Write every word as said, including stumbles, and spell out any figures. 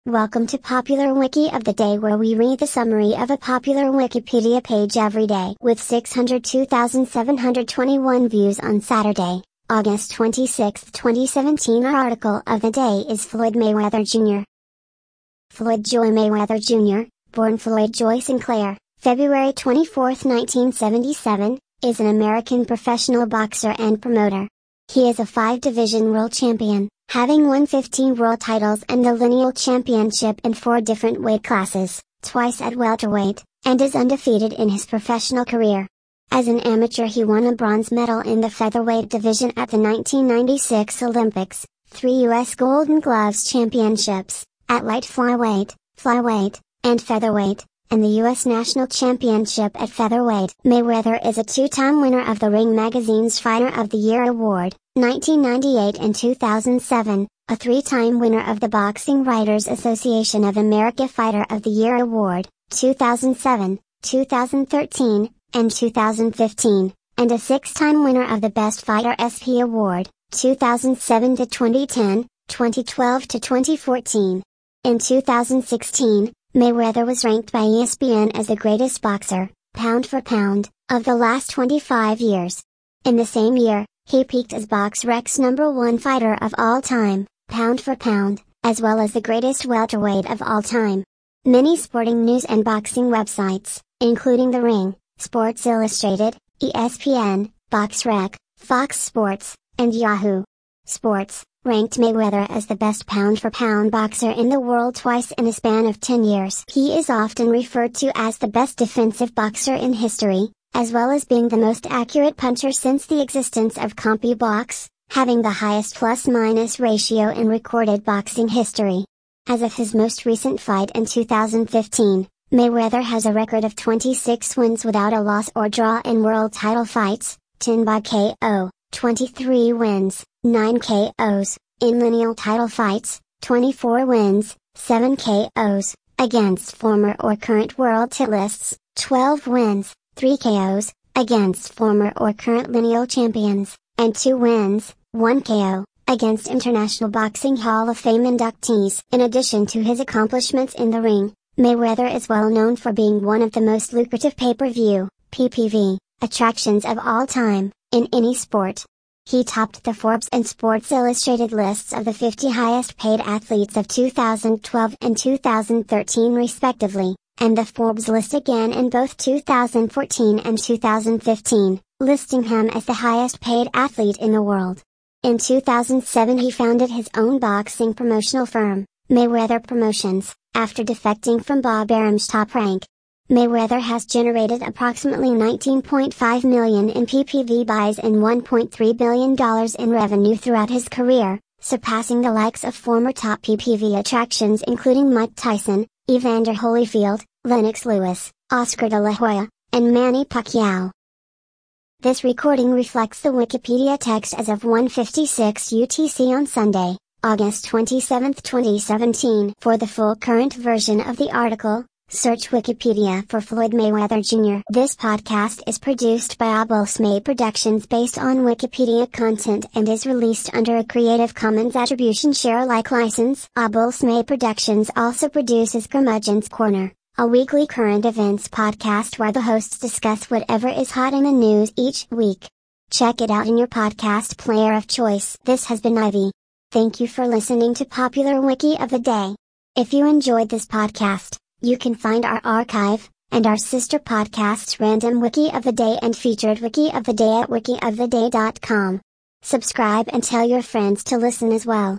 Welcome to Popular Wiki of the Day, where we read the summary of a popular Wikipedia page every day. With six hundred two thousand seven hundred twenty-one views on Saturday, August twenty-sixth, twenty seventeen, our article of the day is Floyd Mayweather Junior Floyd Joy Mayweather Junior, born Floyd Joy Sinclair, February twenty-fourth, nineteen seventy-seven, is an American professional boxer and promoter. He is a five-division world champion, having won fifteen world titles and the lineal championship in four different weight classes, twice at welterweight, and is undefeated in his professional career. As an amateur, he won a bronze medal in the featherweight division at the nineteen ninety-six Olympics, three U S Golden Gloves championships, at light flyweight, flyweight, and featherweight, and the U S National Championship at featherweight. Mayweather is a two-time winner of the Ring Magazine's Fighter of the Year award, nineteen ninety-eight and two thousand seven, a three-time winner of the Boxing Writers Association of America Fighter of the Year award, two thousand seven, two thousand thirteen, and two thousand fifteen, and a six-time winner of the Best Fighter S P award, two thousand seven to twenty ten, twenty twelve to twenty fourteen. In two thousand sixteen, Mayweather was ranked by E S P N as the greatest boxer, pound for pound, of the last twenty-five years. In the same year, he peaked as BoxRec's number one fighter of all time, pound for pound, as well as the greatest welterweight of all time. Many sporting news and boxing websites, including The Ring, Sports Illustrated, E S P N, BoxRec, Fox Sports, and Yahoo Sports, ranked Mayweather as the best pound-for-pound boxer in the world twice in a span of ten years. He is often referred to as the best defensive boxer in history, as well as being the most accurate puncher since the existence of CompuBox, having the highest plus-minus ratio in recorded boxing history. As of his most recent fight in two thousand fifteen, Mayweather has a record of twenty-six wins without a loss or draw in world title fights, ten by K O, twenty-three wins, nine K Os, in lineal title fights, twenty-four wins, seven K Os, against former or current world titlists, twelve wins, three K Os, against former or current lineal champions, and two wins, one K O, against International Boxing Hall of Fame inductees. In addition to his accomplishments in the ring, Mayweather is well known for being one of the most lucrative pay-per-view, P P V, attractions of all time, in any sport. He topped the Forbes and Sports Illustrated lists of the fifty highest paid athletes of two thousand twelve and two thousand thirteen respectively, and the Forbes list again in both two thousand fourteen and two thousand fifteen, listing him as the highest paid athlete in the world. In two thousand seven he founded his own boxing promotional firm, Mayweather Promotions, after defecting from Bob Arum's Top Rank. Mayweather has generated approximately nineteen point five million dollars in P P V buys and one point three billion dollars in revenue throughout his career, surpassing the likes of former top P P V attractions including Mike Tyson, Evander Holyfield, Lennox Lewis, Oscar de la Hoya, and Manny Pacquiao. This recording reflects the Wikipedia text as of one fifty-six U T C on Sunday, August twenty-seventh, twenty seventeen. For the full current version of the article, search Wikipedia for Floyd Mayweather Junior This podcast is produced by Abulsmay Productions based on Wikipedia content and is released under a Creative Commons Attribution Share Alike license. Abulsmay Productions also produces Curmudgeon's Corner, a weekly current events podcast where the hosts discuss whatever is hot in the news each week. Check it out in your podcast player of choice. This has been Ivy. Thank you for listening to Popular Wiki of the Day. If you enjoyed this podcast, you can find our archive, and our sister podcasts Random Wiki of the Day and Featured Wiki of the Day at wiki of the day dot com. Subscribe and tell your friends to listen as well.